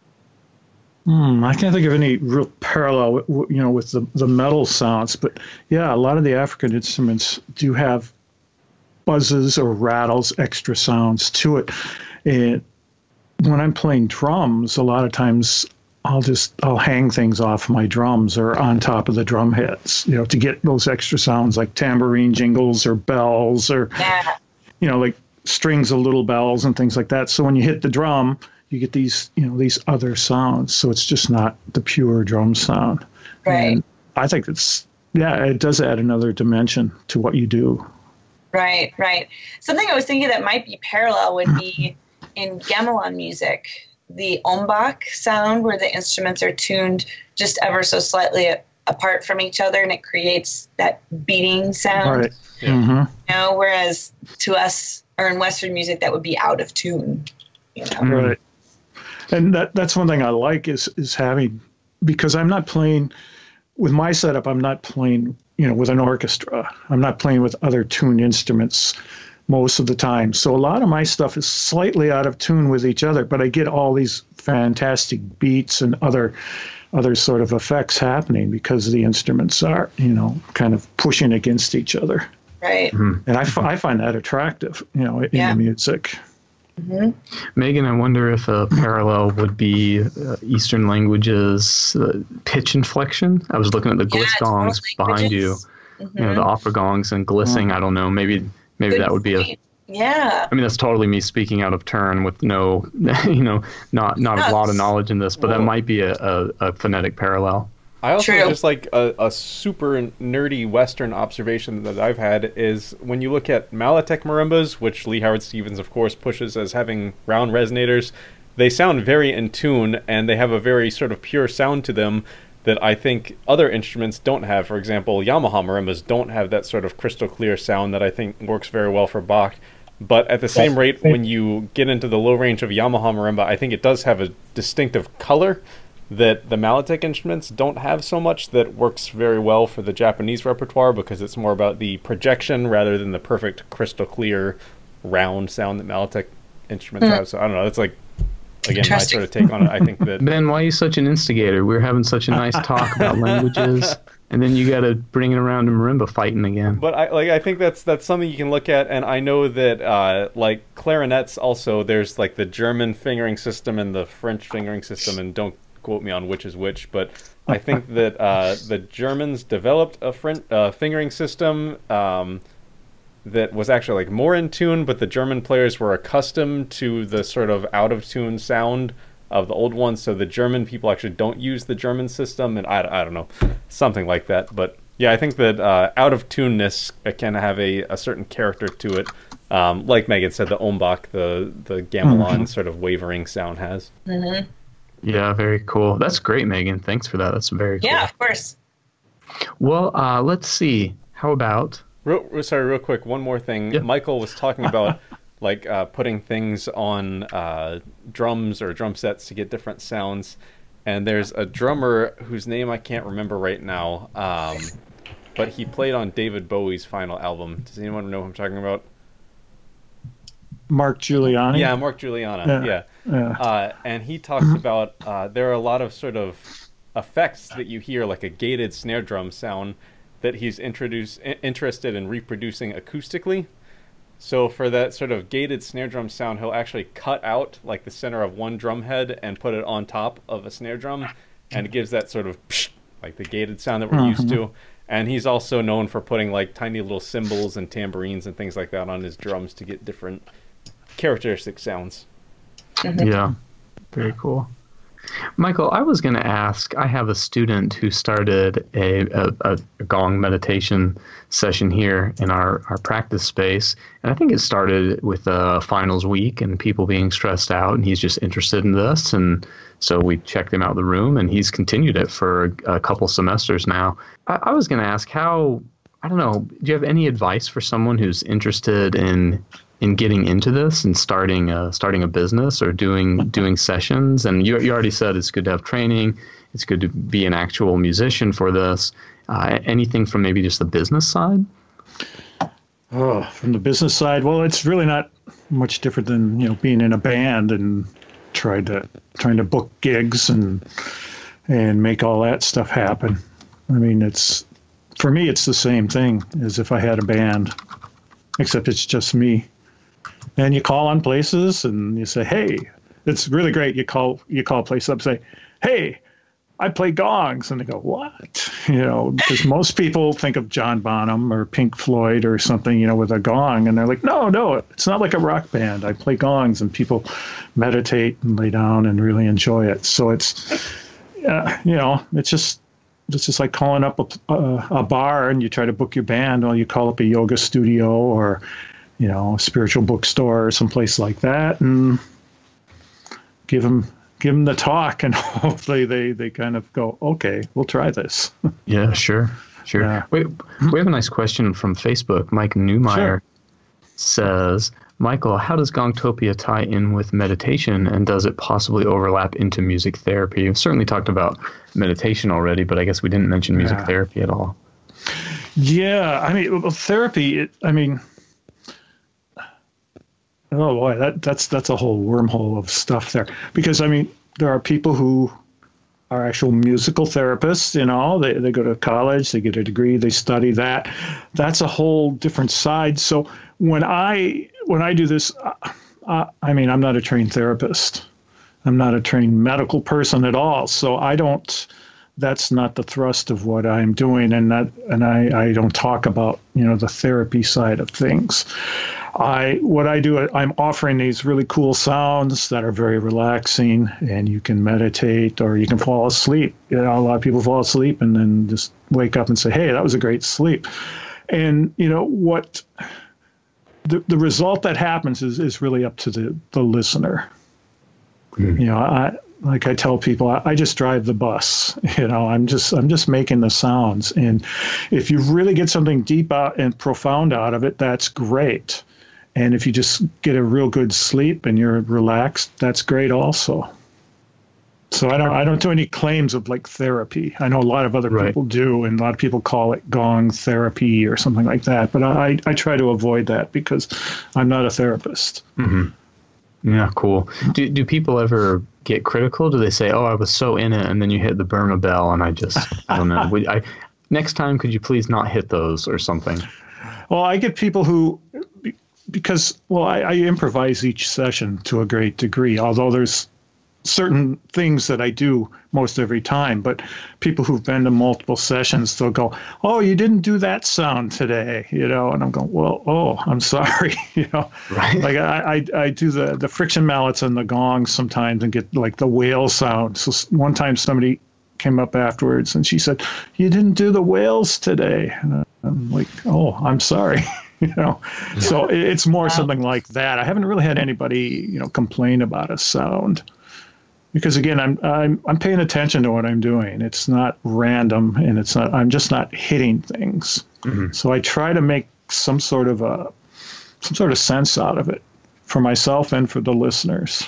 I can't think of any real parallel, with the metal sounds, but yeah, a lot of the African instruments do have buzzes or rattles, extra sounds to it. And when I'm playing drums, a lot of times I'll hang things off my drums or on top of the drum heads, to get those extra sounds like tambourine jingles or bells or, like strings of little bells and things like that. So when you hit the drum, you get these other sounds. So it's just not the pure drum sound. Right. And I think it does add another dimension to what you do. Right. Something I was thinking that might be parallel would be in gamelan music, the ombak sound, where the instruments are tuned just ever so slightly apart from each other, and it creates that beating sound. Right. Yeah. Mm-hmm. Whereas to us, or in Western music, that would be out of tune. Right. And that's one thing I like is having, because I'm not playing with my setup. I'm not playing, with an orchestra. I'm not playing with other tuned instruments. most of the time. So a lot of my stuff is slightly out of tune with each other, but I get all these fantastic beats and other sort of effects happening because the instruments are, kind of pushing against each other. Right. Mm-hmm. And I find that attractive, in the music. Mm-hmm. Megan, I wonder if a parallel would be Eastern languages pitch inflection. I was looking at the gliss gongs behind you, the opera gongs and glissing. I don't know, maybe Good that would be point. Yeah. I mean, that's totally me speaking out of turn with no, not a lot of knowledge in this, but that might be a phonetic parallel. I also True. just like a super nerdy Western observation that I've had is when you look at Malatek marimbas, which Lee Howard Stevens, of course, pushes as having round resonators, they sound very in tune and they have a very sort of pure sound to them that I think other instruments don't have. For example, Yamaha marimbas don't have that sort of crystal clear sound that I think works very well for Bach. But at the same rate, when you get into the low range of Yamaha marimba, I think it does have a distinctive color that the Malatek instruments don't have so much, that works very well for the Japanese repertoire because it's more about the projection rather than the perfect crystal clear round sound that Malatek instruments have. So I don't know, it's like, again, my sort of take on it. I think that Ben, why are you such an instigator? We're having such a nice talk about languages, and then you got to bring it around to marimba fighting again. But I think that's something you can look at, and I know that like clarinets also, there's like the German fingering system and the French fingering system, and don't quote me on which is which, but I think that the Germans developed a fingering system that was actually like more in tune, but the German players were accustomed to the sort of out of tune sound of the old ones, so the German people actually don't use the German system, and I don't know, something like that. But yeah, I think that out of tuneness can have a certain character to it. Like Megan said, the Ombach, the gamelan sort of wavering sound has. Mm-hmm. Yeah, very cool. That's great, Megan. Thanks for that. That's very cool. Yeah, of course. Well, let's see. How about... Real quick, one more thing. Yeah. Michael was talking about like putting things on drums or drum sets to get different sounds. And there's a drummer whose name I can't remember right now, but he played on David Bowie's final album. Does anyone know who I'm talking about? Mark Giuliani? Yeah, Mark Giuliani. Yeah. And he talks about there are a lot of sort of effects that you hear, like a gated snare drum sound, that he's interested in reproducing acoustically. So for that sort of gated snare drum sound, he'll actually cut out like the center of one drum head and put it on top of a snare drum, and it gives that sort of psh, like the gated sound that we're used to. And he's also known for putting like tiny little cymbals and tambourines and things like that on his drums to get different characteristic sounds. Yeah, very cool. Michael, I was going to ask, I have a student who started a gong meditation session here in our practice space, and I think it started with a finals week and people being stressed out, and he's just interested in this, and so we checked him out of the room, and he's continued it for a couple semesters now. I was going to ask how, I don't know, do you have any advice for someone who's interested in getting into this and starting a business or doing sessions? And you already said it's good to have training. It's good to be an actual musician for this. Anything from maybe just the business side? Oh, from the business side, well, it's really not much different than being in a band and trying to book gigs and make all that stuff happen. I mean, for me, it's the same thing as if I had a band, except it's just me. And you call on places and you say, hey, it's really great. You call a place up and say, hey, I play gongs. And they go, what? Because most people think of John Bonham or Pink Floyd or something, with a gong. And they're like, no, it's not like a rock band. I play gongs, and people meditate and lay down and really enjoy it. So it's, it's just like calling up a bar and you try to book your band. Well, you call up a yoga studio or a spiritual bookstore or someplace like that, and give them the talk, and hopefully they kind of go, okay, we'll try this. Yeah, sure. Yeah. Wait, we have a nice question from Facebook. Mike Newmeyer says, Michael, how does Gongtopia tie in with meditation, and does it possibly overlap into music therapy? We've certainly talked about meditation already, but I guess we didn't mention music therapy at all. Yeah, I mean, therapy, Oh boy, that's a whole wormhole of stuff there. Because I mean, there are people who are actual musical therapists. They go to college, they get a degree, they study that. That's a whole different side. So when I do this, I mean, I'm not a trained therapist. I'm not a trained medical person at all. So I don't. That's not the thrust of what I'm doing, and I don't talk about the therapy side of things. What I do, I'm offering these really cool sounds that are very relaxing, and you can meditate or you can fall asleep. A lot of people fall asleep and then just wake up and say, "Hey, that was a great sleep." And what the result that happens is really up to the listener. Mm. Like I tell people, I just drive the bus. I'm just making the sounds. And if you really get something deep out and profound out of it, that's great. And if you just get a real good sleep and you're relaxed, that's great also. So I don't do any claims of like therapy. I know a lot of other people do, and a lot of people call it gong therapy or something like that. But I try to avoid that because I'm not a therapist. Mm-hmm. Yeah, cool. Do people ever get critical? Do they say, "Oh, I was so in it," and then you hit the Burma bell, and I don't know. Next time, could you please not hit those or something? Well, I get people who, because I improvise each session to a great degree, although there's certain things that I do most every time, but people who've been to multiple sessions, they'll go, "Oh, you didn't do that sound today," and I'm going, "Well, I'm sorry," Right. Like I do the friction mallets and the gongs sometimes and get like the whale sound. So one time somebody came up afterwards and she said, "You didn't do the whales today." And I'm like, "Oh, I'm sorry." So it's more something like that. I haven't really had anybody, complain about a sound. Because again, I'm paying attention to what I'm doing. It's not random, and I'm just not hitting things. Mm-hmm. So I try to make some sort of sense out of it for myself and for the listeners.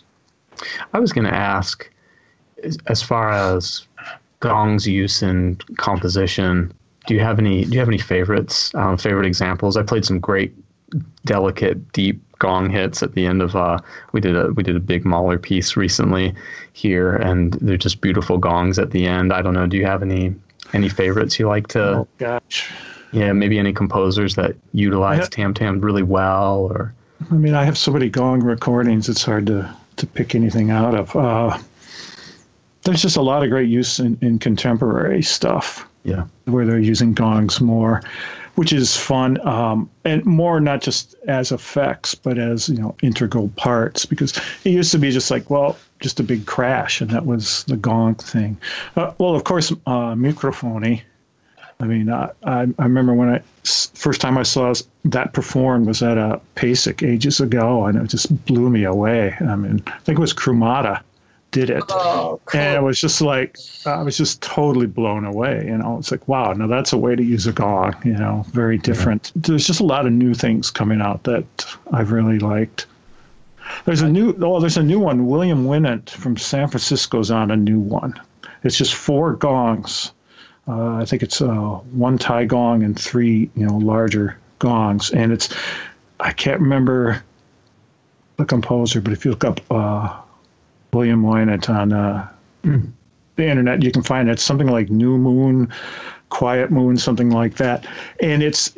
I was going to ask, as far as gong's use in composition, do you have any favorites? Favorite examples? I played some great, delicate, deep gong hits at the end of we did a big Mahler piece recently here, and they're just beautiful gongs at the end. I don't know, do you have any favorites you like to? Oh gosh. Yeah, maybe any composers that utilize tam-tam really well, or? I mean, I have so many gong recordings, it's hard to pick anything out of. There's just a lot of great use in contemporary stuff. Yeah. Where they're using gongs more, which is fun, and more not just as effects, but as integral parts. Because it used to be just a big crash, and that was the gong thing. Well, of course, microphony. I mean, I remember when first time I saw that performed was at a PASIC ages ago, and it just blew me away. I mean, I think it was Krumata did it. Oh, cool. And it was just like, I was just totally blown away. It's like, wow, now that's a way to use a gong, very different. Yeah. There's just a lot of new things coming out that I've really liked. There's a new one. William Winnant from San Francisco's on a new one. It's just 4 gongs. I think it's 1 Thai gong and 3, larger gongs. And I can't remember the composer, but if you look up William Winnant on the internet, you can find it. It's something like New Moon, Quiet Moon, something like that. And it's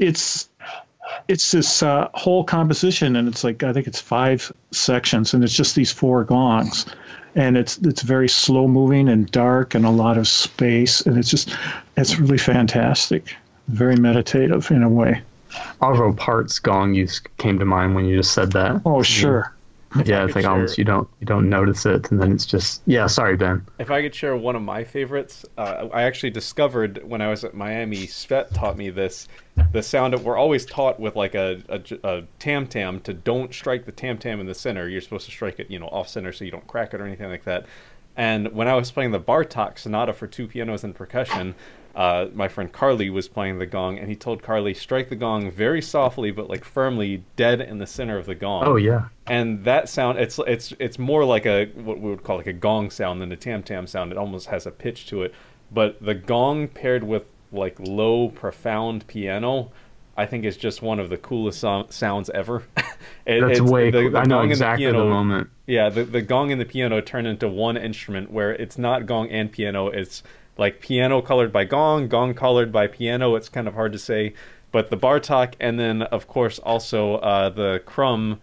this whole composition, and it's like, I think it's 5 sections, and it's just these 4 gongs. And it's very slow moving and dark and a lot of space, and it's really fantastic, very meditative in a way. Arvo Part's gong use came to mind when you just said that. Oh, sure. Yeah, it's like almost you don't notice it, and then it's just sorry, Ben. If I could share one of my favorites, I actually discovered when I was at Miami. Svet taught me this. The sound we're always taught with like a tam tam to don't strike the tam tam in the center. You're supposed to strike it off center so you don't crack it or anything like that. And when I was playing the Bartok Sonata for 2 pianos and percussion, my friend Carly was playing the gong, and he told Carly, strike the gong very softly but like firmly dead in the center of the gong. Oh yeah. And that sound, it's more like what we would call like a gong sound than a tam tam sound. It almost has a pitch to it, but the gong paired with like low profound piano I think is just one of the coolest sounds ever. That's way cool. I know exactly the moment. Yeah, the gong and the piano turn into one instrument where it's not gong and piano. It's like piano colored by gong, gong colored by piano. It's kind of hard to say. But the Bartok, and then, of course, also the Crumb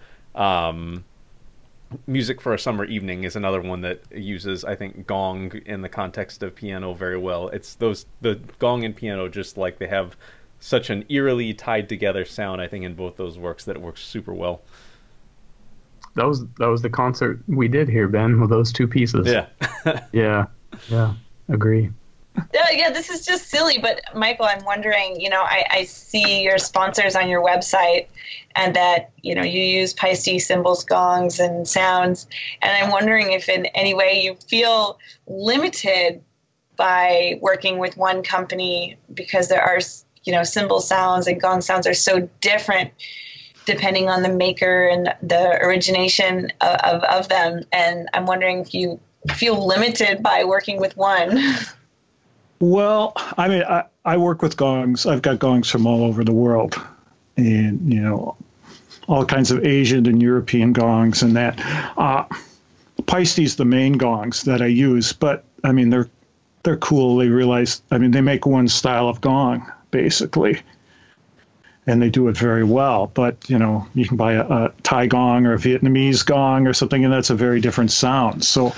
Music for a Summer Evening is another one that uses, I think, gong in the context of piano very well. It's the gong and piano, just like they have such an eerily tied together sound, I think, in both those works that it works super well. That was the concert we did here, Ben, with those two pieces. Yeah. yeah, agree. Yeah, this is just silly, but Michael, I'm wondering, I see your sponsors on your website and that, you use Paiste cymbals, gongs, and sounds, and I'm wondering if in any way you feel limited by working with one company because there are, cymbal sounds and gong sounds are so different depending on the maker and the origination of them, and I'm wondering if you feel limited by working with one. Well, I mean, I work with gongs. I've got gongs from all over the world, and all kinds of Asian and European gongs, and that. Paiste's the main gongs that I use, but I mean they're cool. They realize, I mean, they make one style of gong basically, and they do it very well. But you can buy a Thai gong or a Vietnamese gong or something, and that's a very different sound. So.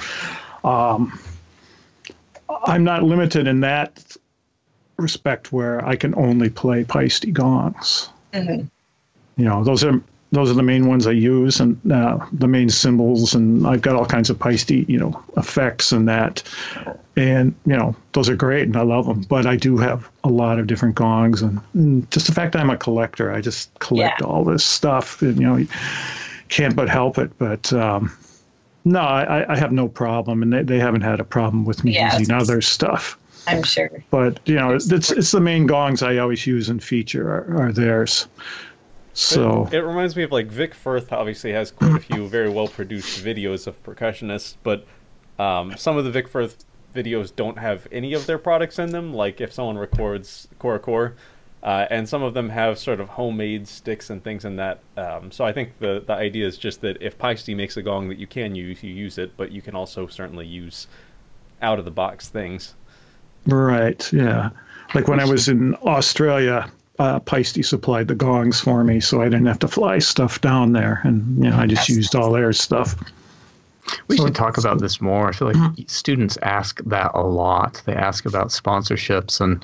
I'm not limited in that respect where I can only play Paiste gongs. Mm-hmm. Those are the main ones I use, and the main cymbals, and I've got all kinds of Paiste, effects and that, and those are great, and I love them. But I do have a lot of different gongs, and just the fact that I'm a collector, I just collect all this stuff, and you can't but help it. But no, I have no problem, and they haven't had a problem with me using other stuff. I'm sure. But it's the main gongs I always use and feature are theirs. So it reminds me of like Vic Firth. Obviously, has quite a few very well produced videos of percussionists, but some of the Vic Firth videos don't have any of their products in them. Like if someone records core. And some of them have sort of homemade sticks and things in that. So I think the idea is just that if Paiste makes a gong that you can use, you use it, but you can also certainly use out-of-the-box things. Right, yeah. Like when I was in Australia, Paiste supplied the gongs for me, so I didn't have to fly stuff down there, and I just used all their stuff. We should talk about this more. I feel like students ask that a lot. They ask about sponsorships, and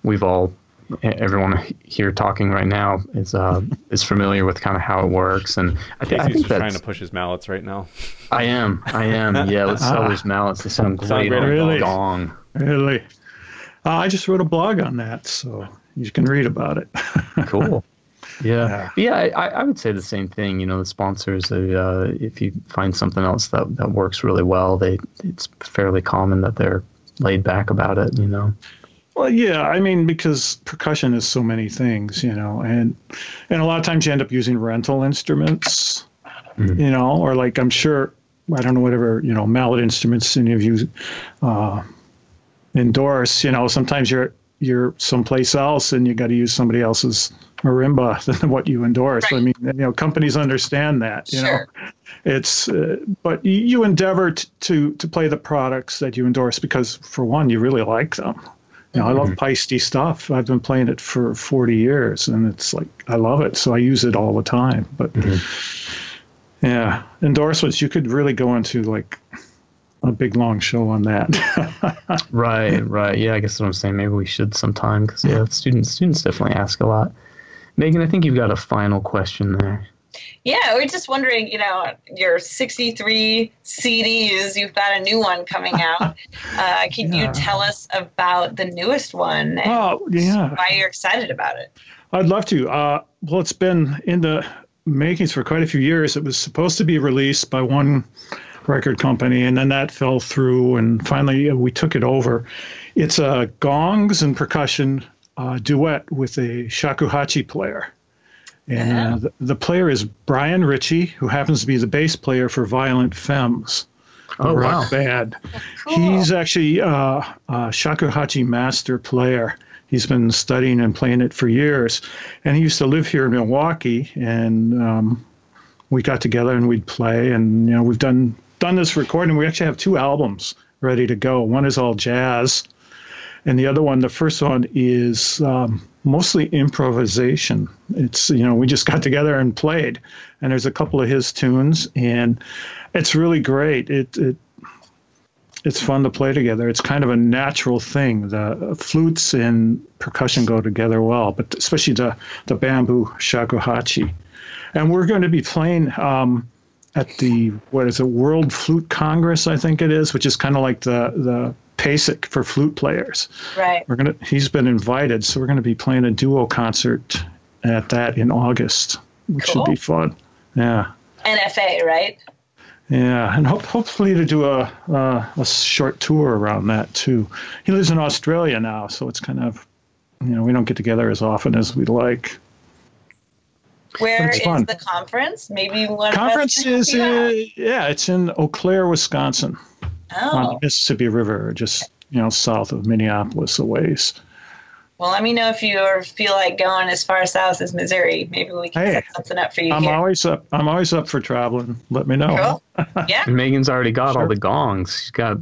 everyone here talking right now is familiar with kind of how it works, and I think that's trying to push his mallets right now. I am. Yeah, let's sell those mallets. They sound great on really? Gong. Really? I just wrote a blog on that, so you can read about it. Cool. Yeah. I would say the same thing. The sponsors, if you find something else that works really well, it's fairly common that they're laid back about it. Well, yeah, I mean, because percussion is so many things, and a lot of times you end up using rental instruments, or like I'm sure, I don't know, whatever, mallet instruments any of you endorse, sometimes you're someplace else and you got to use somebody else's marimba than what you endorse. Right. I mean, companies understand that, Sure. It's, but you endeavor to play the products that you endorse because, for one, you really like them. I love Paiste stuff. I've been playing it for 40 years, and it's like I love it, so I use it all the time. But yeah, endorsements, you could really go into like a big long show on that. Right. Yeah, I guess that's what I'm saying. Maybe we should sometime because students definitely ask a lot. Megan, I think you've got a final question there. Yeah, we're just wondering, your 63 CDs, you've got a new one coming out. Can you tell us about the newest one and why you're excited about it? I'd love to. Well, it's been in the makings for quite a few years. It was supposed to be released by one record company, and then that fell through, and finally we took it over. It's a gongs and percussion duet with a shakuhachi player. And the player is Brian Ritchie, who happens to be the bass player for Violent Femmes. Oh, rock wow. band. Cool. He's actually a shakuhachi master player. He's been studying and playing it for years. And he used to live here in Milwaukee, and we got together and we'd play. And, we've done this recording. We actually have 2 albums ready to go. One is all jazz, and the other one, the first one, is mostly improvisation. It's, we just got together and played, and there's a couple of his tunes, and it's really great. It's fun to play together. It's kind of a natural thing. The flutes and percussion go together well, but especially the bamboo shakuhachi. And we're going to be playing at the, World Flute Congress, I think it is, which is kind of like the PASIC for flute players. Right. He's been invited, so we're going to be playing a duo concert at that in August, which should be fun. Yeah. NFA, right? Yeah, and hopefully to do a short tour around that too. He lives in Australia now, so it's kind of, we don't get together as often as we'd like. Where is fun. the conference? Maybe one Conference of us. it's in Eau Claire, Wisconsin, on the Oh. Mississippi River, just south of Minneapolis a ways. Well, let me know if you ever feel like going as far south as Missouri. Maybe we can set something up for you I'm here. always up for traveling. Let me know. Cool. Yeah. And Megan's already got all the gongs. She's got.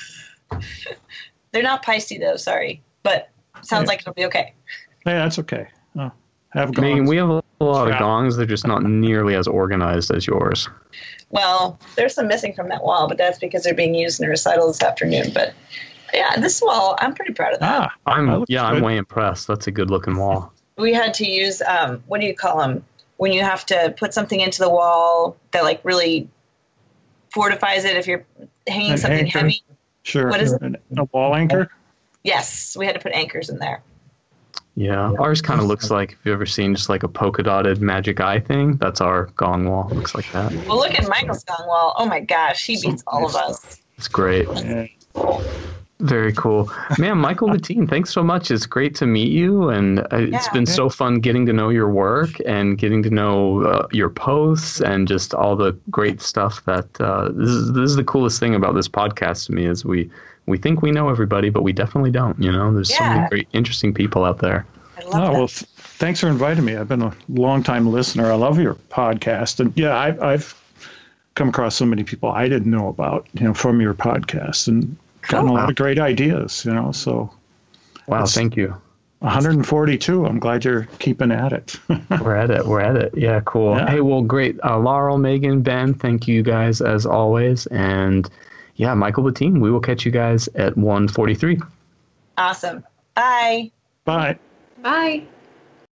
They're not Pisces though, sorry. But sounds like it'll be okay. Hey, that's okay. Have Megan, gongs. we have a lot of Yeah. gongs. They're just not nearly as organized as yours. Well, there's some missing from that wall, but that's because they're being used in a recital this afternoon. But yeah, this wall, I'm pretty proud of that. I'm good. way impressed. That's a good looking wall. We had to use, what do you call them? When you have to put something into the wall that like really fortifies it if you're hanging An something anchor? heavy. Sure. What is it? A wall anchor? Yes, we had to put anchors in there. Yeah, ours kind of looks like, if you've ever seen just like a polka dotted magic eye thing, that's our gong wall. It looks like that. Well, look at Michael's gong wall. Oh my gosh, he beats all of us. It's great. Yeah. Very cool. Man, Michael Mateen, thanks so much. It's great to meet you. And it's been so fun getting to know your work and getting to know your posts and just all the great stuff that this is the coolest thing about this podcast to me is we think we know everybody, but we definitely don't. There's so many great, interesting people out there. I love that. Well, thanks for inviting me. I've been a long-time listener. I love your podcast. And yeah, I've come across so many people I didn't know about, from your podcast and gotten a lot of great ideas, so. Wow, thank you. 142. I'm glad you're keeping at it. We're at it. Yeah, cool. Yeah. Hey, well, great. Laurel, Megan, Ben, thank you guys as always. And yeah, Michael Mateen, we will catch you guys at 1:43. Awesome. Bye. Bye. Bye.